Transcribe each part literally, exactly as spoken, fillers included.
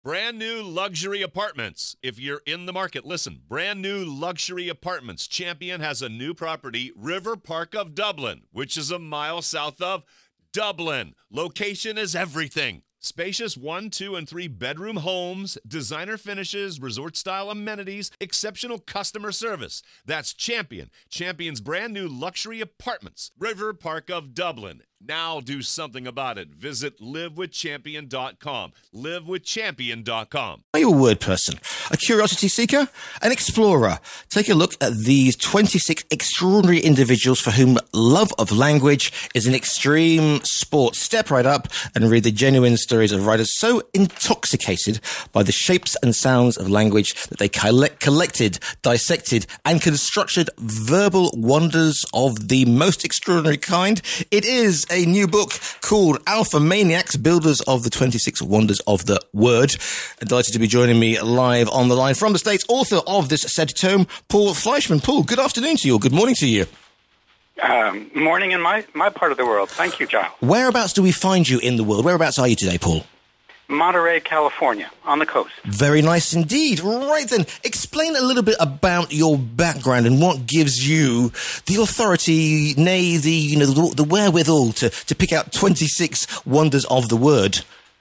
Brand new luxury apartments. If you're in the market, listen. Brand new luxury apartments. Champion has a new property, River Park of Dublin, which is a mile south of Dublin. Location is everything. Spacious one, two, and three bedroom homes, designer finishes, resort-style amenities, exceptional customer service. That's Champion. Champion's brand new luxury apartments, River Park of Dublin. Now do something about it. Visit live with champion dot com. live with champion dot com. Are you a word person? A curiosity seeker? An explorer? Take a look at these twenty-six extraordinary individuals for whom love of language is an extreme sport. Step right up and read the genuine stories of writers so intoxicated by the shapes and sounds of language that they collect, collected, dissected, and constructed verbal wonders of the most extraordinary kind. It is a new book called Alpha Maniacs, Builders of the twenty-six Wonders of the Word. Delighted to be joining me live on the line from the States, author of this said tome, Paul Fleischman. Paul, good afternoon to you, or good morning to you. Um, morning in my, my part of the world. Thank you, Giles. Whereabouts do we find you in the world? Whereabouts are you today, Paul? Monterey, California, on the coast. Very nice indeed. Right then, explain a little bit about your background and what gives you the authority, nay, the you know the, the wherewithal to, to pick out twenty-six wonders of the word.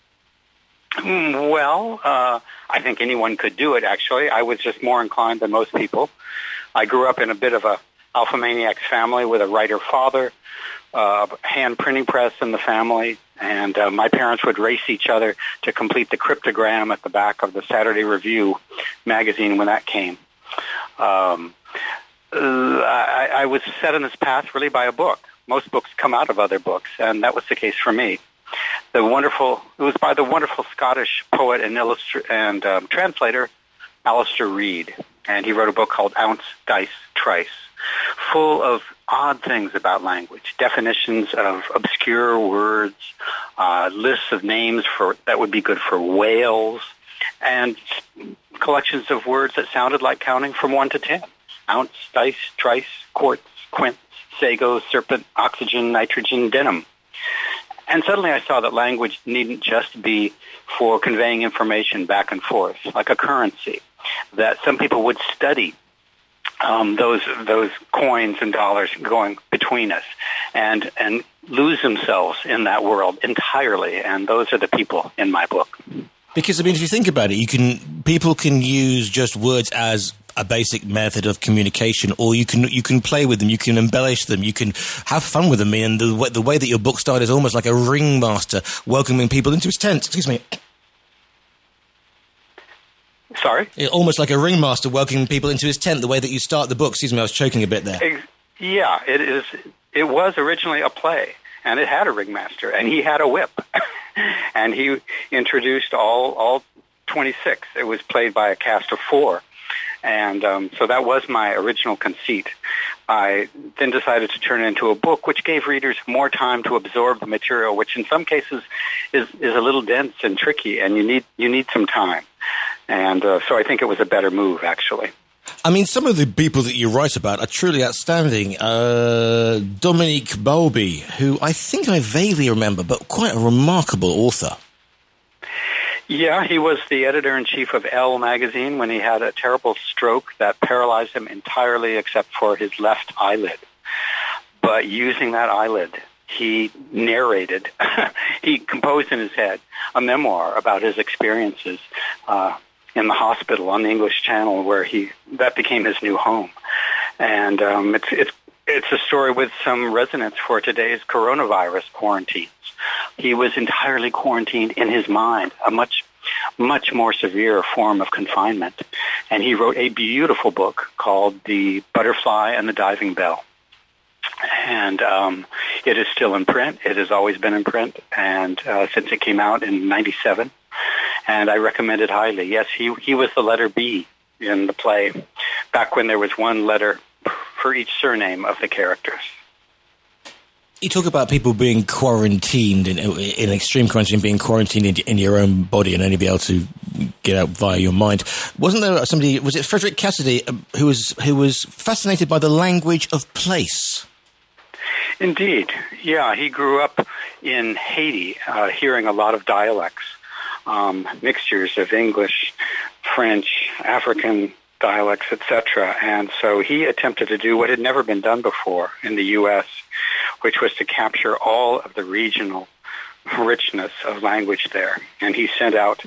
Well, uh, I think anyone could do it, actually. I was just more inclined than most people. I grew up in a bit of a Alpha Maniacs family with a writer father, uh, hand printing press in the family, and uh, my parents would race each other to complete the cryptogram at the back of the Saturday Review magazine when that came. Um, I, I was set on this path really by a book. Most books come out of other books, and that was the case for me. The wonderful, it was by the wonderful Scottish poet and illustra- and um, translator Alistair Reid, and he wrote a book called Ounce, Dice, Trice, full of odd things about language, definitions of obscure words, uh, lists of names for that would be good for whales, and collections of words that sounded like counting from one to ten. Ounce, dice, trice, quartz, quince, sago, serpent, oxygen, nitrogen, denim. And suddenly I saw that language needn't just be for conveying information back and forth, like a currency, that some people would study Um, those those coins and dollars going between us, and and lose themselves in that world entirely. And those are the people in my book. Because I mean, if you think about it, you can people can use just words as a basic method of communication, or you can you can play with them, you can embellish them, you can have fun with them. And the way, the way that your book started is almost like a ringmaster welcoming people into his tent. Excuse me. Sorry? Almost like a ringmaster welcoming people into his tent, the way that you start the book. Excuse me, I was choking a bit there. Yeah, it is. It was originally a play, and it had a ringmaster, and he had a whip. And he introduced all, all twenty-six. It was played by a cast of four. And um, so that was my original conceit. I then decided to turn it into a book, which gave readers more time to absorb the material, which in some cases is, is a little dense and tricky, and you need you need some time. And uh, so I think it was a better move, actually. I mean, some of the people that you write about are truly outstanding. Uh, Dominique Bowlby, who I think I vaguely remember, but quite a remarkable author. Yeah, he was the editor-in-chief of Elle magazine when he had a terrible stroke that paralyzed him entirely except for his left eyelid. But using that eyelid, he narrated, he composed in his head a memoir about his experiences uh, in the hospital on the English Channel, where he that became his new home. And um, it's it's it's a story with some resonance for today's coronavirus quarantines. He was entirely quarantined in his mind, a much much more severe form of confinement. And he wrote a beautiful book called The Butterfly and the Diving Bell. And um, it is still in print. It has always been in print, and uh, since it came out in ninety-seven. And I recommend it highly. Yes, he he was the letter B in the play, back when there was one letter for each surname of the characters. You talk about people being quarantined, in, in extreme quarantine, being quarantined in, in your own body and only be able to get out via your mind. Wasn't there somebody, was it Frederick Cassidy, who was who was fascinated by the language of place? Indeed. Yeah, he grew up in Haiti, uh, hearing a lot of dialects. um, mixtures of English, French, African dialects, et cetera. And so he attempted to do what had never been done before in the U S, which was to capture all of the regional richness of language there. And he sent out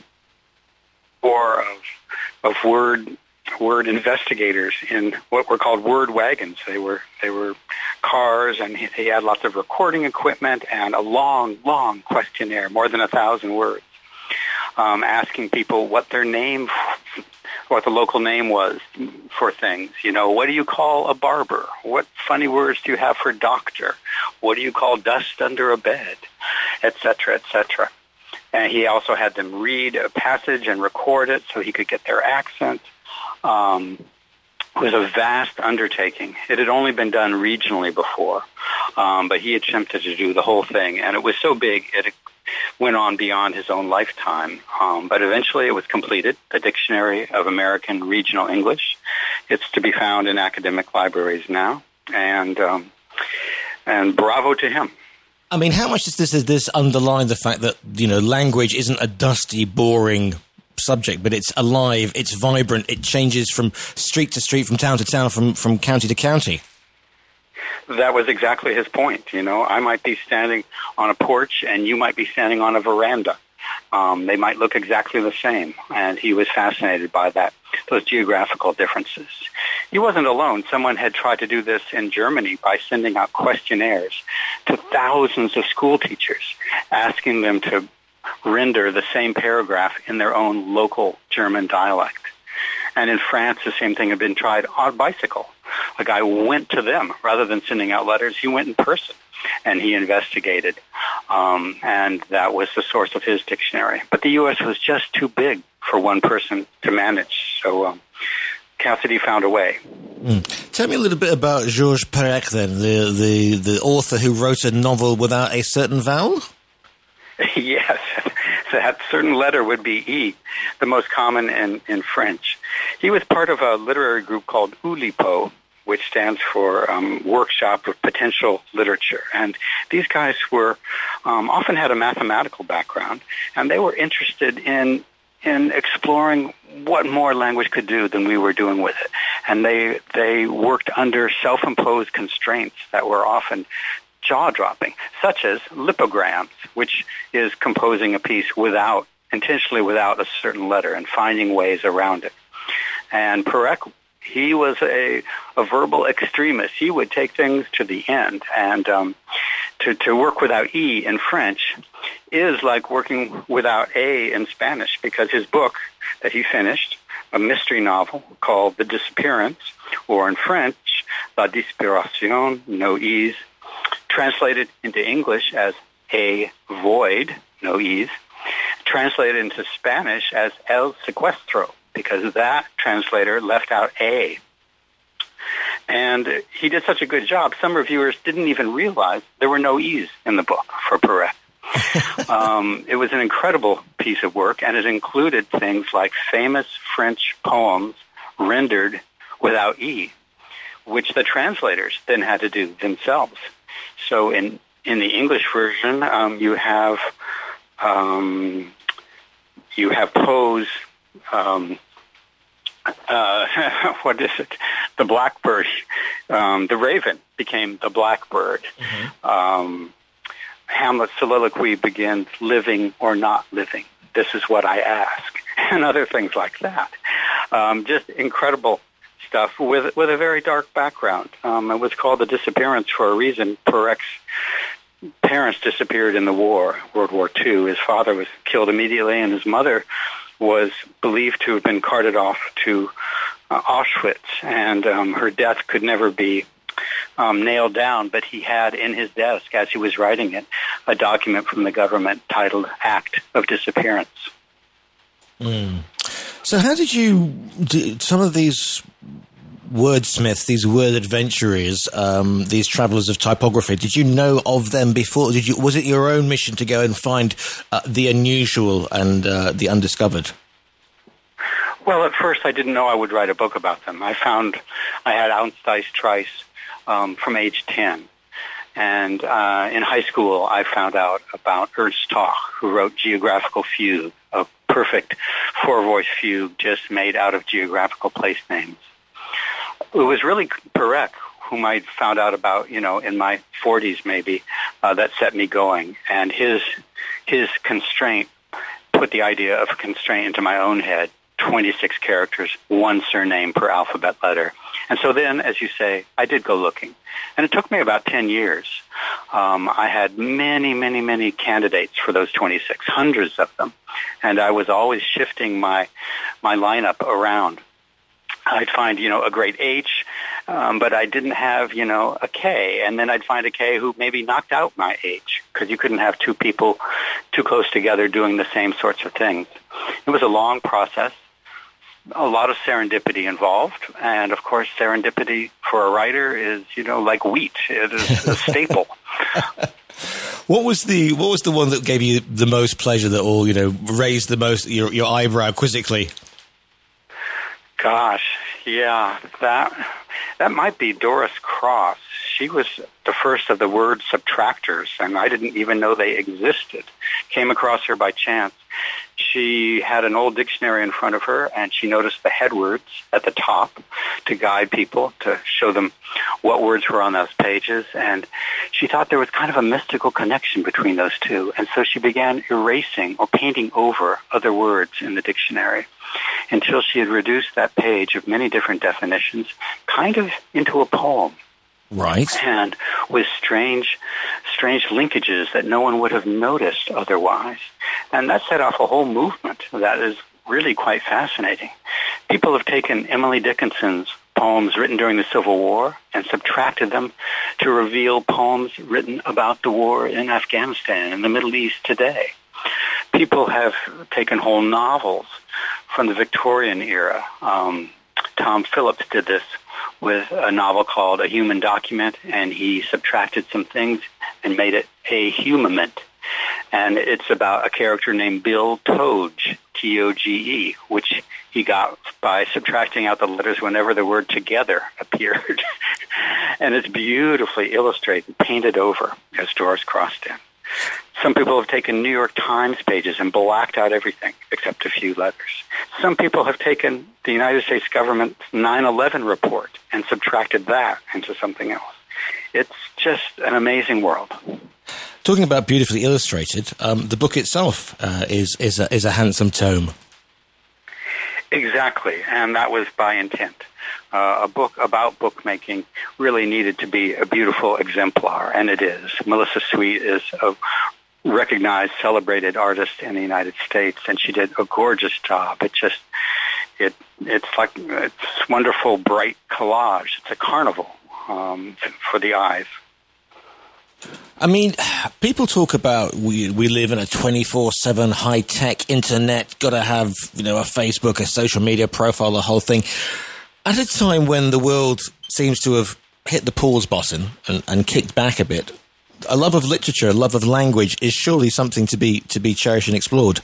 four of, of word word investigators in what were called word wagons. They were they were cars, and he, he had lots of recording equipment and a long, long questionnaire, more than a thousand words, um, asking people what their name, what the local name was for things. You know, what do you call a barber? What funny words do you have for doctor? What do you call dust under a bed? Et cetera, et cetera. And he also had them read a passage and record it so he could get their accent. Um, it was a vast undertaking. It had only been done regionally before, um, but he attempted to do the whole thing, and it was so big it went on beyond his own lifetime. Um, but eventually it was completed, the Dictionary of American Regional English. It's to be found in academic libraries now, and um, and bravo to him. I mean, how much does this, does this underline the fact that, you know, language isn't a dusty, boring subject, but it's alive, it's vibrant, it changes from street to street, from town to town, from, from county to county? That was exactly his point. You know, I might be standing on a porch and you might be standing on a veranda. Um, they might look exactly the same, and he was fascinated by that, those geographical differences. He wasn't alone. Someone had tried to do this in Germany by sending out questionnaires to thousands of school teachers, asking them to render the same paragraph in their own local German dialect. And in France, the same thing had been tried on a bicycle. A guy went to them. Rather than sending out letters, he went in person, and he investigated. Um, and that was the source of his dictionary. But the U S was just too big for one person to manage. So um, Cassidy found a way. Mm. Tell me a little bit about Georges Perec, then, the, the, the author who wrote a novel without a certain vowel? Yes, that certain letter would be E, the most common in, in French. He was part of a literary group called Oulipo, which stands for um, Workshop of Potential Literature. And these guys were um, often had a mathematical background, and they were interested in in exploring what more language could do than we were doing with it. And they they worked under self-imposed constraints that were often jaw-dropping, such as lipograms, which is composing a piece without, intentionally without a certain letter and finding ways around it. And Perec, he was a, a verbal extremist. He would take things to the end. And um, to, to work without E in French is like working without A in Spanish, because his book that he finished, a mystery novel called The Disappearance, or in French, La Disparition, no E's, translated into English as A Void, no E's, translated into Spanish as El Secuestro, because that translator left out A. And he did such a good job, some reviewers didn't even realize there were no E's in the book for Perec. um, it was an incredible piece of work, and it included things like famous French poems rendered without E, which the translators then had to do themselves. So in, in the English version, um, you have um, you have Poe's um, uh, what is it? The Blackbird, um, the Raven became the Blackbird. Mm-hmm. Um, Hamlet's soliloquy begins, "Living or not living, this is what I ask," and other things like that. Um, just incredible stuff with with a very dark background. Um, it was called The Disappearance for a reason. Perec's parents disappeared in the war, World War Two. His father was killed immediately, and his mother was believed to have been carted off to uh, Auschwitz, and um, her death could never be um, nailed down, but he had in his desk, as he was writing it, a document from the government titled Act of Disappearance. Mm. So how did you, do some of these wordsmiths, these word adventurers, um, these travelers of typography, did you know of them before? Did you? Was it your own mission to go and find uh, the unusual and uh, the undiscovered? Well, at first I didn't know I would write a book about them. I found I had Aunsdijs Trice um, from age ten. And uh, in high school, I found out about Ernst Toch, who wrote Geographical Fugue, a perfect four-voice fugue just made out of geographical place names. It was really Perec, whom I found out about, you know, in my forties maybe, uh, that set me going. And his his constraint put the idea of a constraint into my own head, twenty-six characters, one surname per alphabet letter. And so then, as you say, I did go looking. And it took me about ten years. Um, I had many, many, many candidates for those twenty-six, hundreds of them. And I was always shifting my my lineup around. I'd find, you know, a great H, um, but I didn't have, you know, a K. And then I'd find a K who maybe knocked out my H, because you couldn't have two people too close together doing the same sorts of things. It was a long process, a lot of serendipity involved. And, of course, serendipity for a writer is, you know, like wheat. It is a staple. What was the what was the one that gave you the most pleasure, that all, you know, raised the most, your, your eyebrow quizzically? Gosh, yeah, that that might be Doris Cross. She was the first of the word subtractors, and I didn't even know they existed. Came across her by chance. She had an old dictionary in front of her, and she noticed the headwords at the top to guide people, to show them what words were on those pages, and she thought there was kind of a mystical connection between those two, and so she began erasing or painting over other words in the dictionary until she had reduced that page of many different definitions kind of into a poem. Right. And with strange, strange linkages that no one would have noticed otherwise. And that set off a whole movement that is really quite fascinating. People have taken Emily Dickinson's poems written during the Civil War and subtracted them to reveal poems written about the war in Afghanistan and the Middle East today. People have taken whole novels from the Victorian era. Um, Tom Phillips did this with a novel called A Human Document, and he subtracted some things and made it a humament. And it's about a character named Bill Toge, T O G E, which he got by subtracting out the letters whenever the word together appeared. And it's beautifully illustrated, painted over, as Doris Cross did. Some people have taken New York Times pages and blacked out everything except a few letters. Some people have taken the United States government's nine eleven report and subtracted that into something else. It's just an amazing world. Talking about beautifully illustrated, um, the book itself uh, is is a, is a handsome tome. Exactly, and that was by intent. Uh, a book about bookmaking really needed to be a beautiful exemplar, and it is. Melissa Sweet is a recognized, celebrated artist in the United States, and she did a gorgeous job. It just, it it's like, it's wonderful, bright collage. It's a carnival um, for the eyes. I mean, people talk about we we live in a twenty-four seven high-tech internet, got to have, you know, a Facebook, a social media profile, the whole thing. At a time when the world seems to have hit the pause button and, and kicked back a bit, a love of literature, a love of language is surely something to be to be cherished and explored.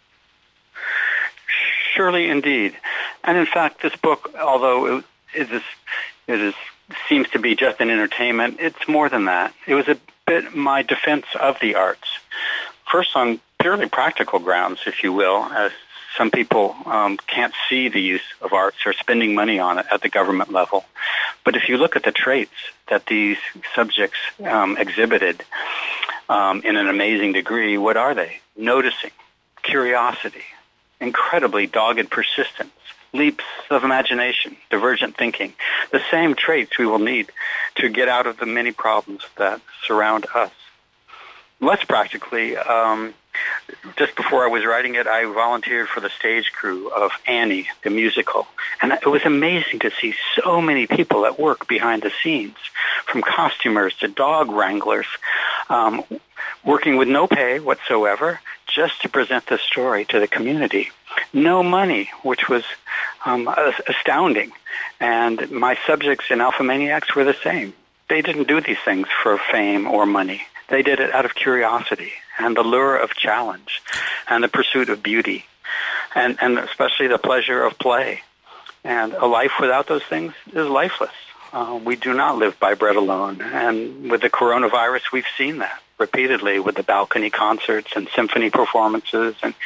Surely indeed. And in fact, this book, although it, it is it is seems to be just an entertainment, it's more than that. It was a bit my defense of the arts. First, on purely practical grounds, if you will, as some people um, can't see the use of arts or spending money on it at the government level. But if you look at the traits that these subjects um, exhibited um, in an amazing degree, what are they? Noticing, curiosity, incredibly dogged persistence, leaps of imagination, divergent thinking, the same traits we will need to get out of the many problems that surround us. Less practically, um, just before I was writing it, I volunteered for the stage crew of Annie, the musical. And it was amazing to see so many people at work behind the scenes, from costumers to dog wranglers, um, working with no pay whatsoever, just to present the story to the community. No money, which was um, astounding. And my subjects in Alphamaniacs were the same. They didn't do these things for fame or money. They did it out of curiosity and the lure of challenge and the pursuit of beauty and, and especially the pleasure of play. And a life without those things is lifeless. Uh, we do not live by bread alone. And with the coronavirus, we've seen that repeatedly with the balcony concerts and symphony performances and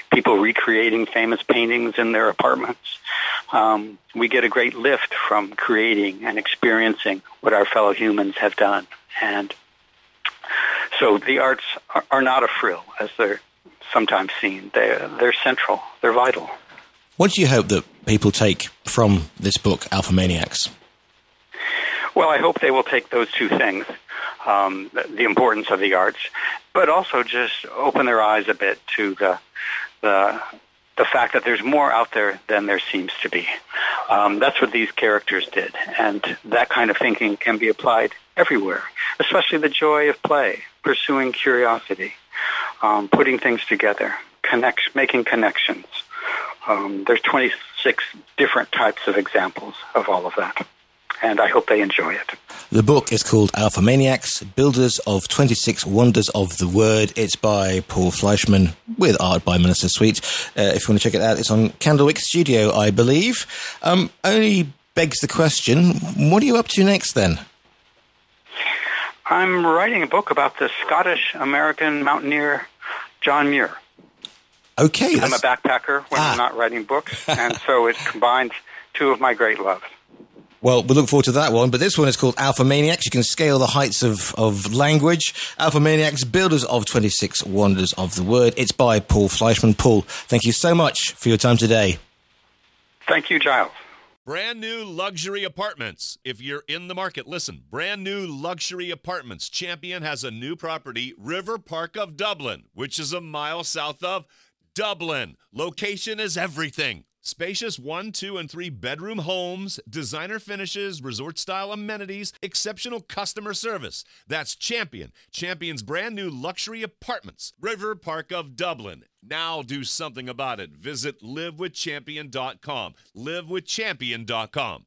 people recreating famous paintings in their apartments. Um, we get a great lift from creating and experiencing what our fellow humans have done. And so the arts are, are not a frill, as they're sometimes seen. They're, they're central. They're vital. What do you hope that people take from this book, Alphamaniacs? Well, I hope they will take those two things, um, the, the importance of the arts, but also just open their eyes a bit to the the the fact that there's more out there than there seems to be. Um, that's what these characters did, and that kind of thinking can be applied everywhere, especially the joy of play, pursuing curiosity, um, putting things together, connect, making connections. Um, there's twenty-six different types of examples of all of that, and I hope they enjoy it. The book is called Alphamaniacs, Builders of twenty-six Wonders of the Word. It's by Paul Fleischman, with art by Melissa Sweet. Uh, if you want to check it out, it's on Candlewick Studio, I believe. Um, only begs the question, what are you up to next then? I'm writing a book about the Scottish-American mountaineer John Muir. Okay. I'm a backpacker when ah. I'm not writing books, and so it combines two of my great loves. Well, we look forward to that one, but this one is called Alphamaniacs. You can scale the heights of, of language. Alphamaniacs, Builders of twenty-six Wonders of the Word. It's by Paul Fleischman. Paul, thank you so much for your time today. Thank you, Giles. Brand new luxury apartments. If you're in the market, listen. Brand new luxury apartments. Champion has a new property, River Park of Dublin, which is a mile south of Dublin. Location is everything. Spacious one, two, and three bedroom homes, designer finishes, resort-style amenities, exceptional customer service. That's Champion. Champion's brand new luxury apartments, River Park of Dublin. Now do something about it. Visit live with champion dot com. live with champion dot com.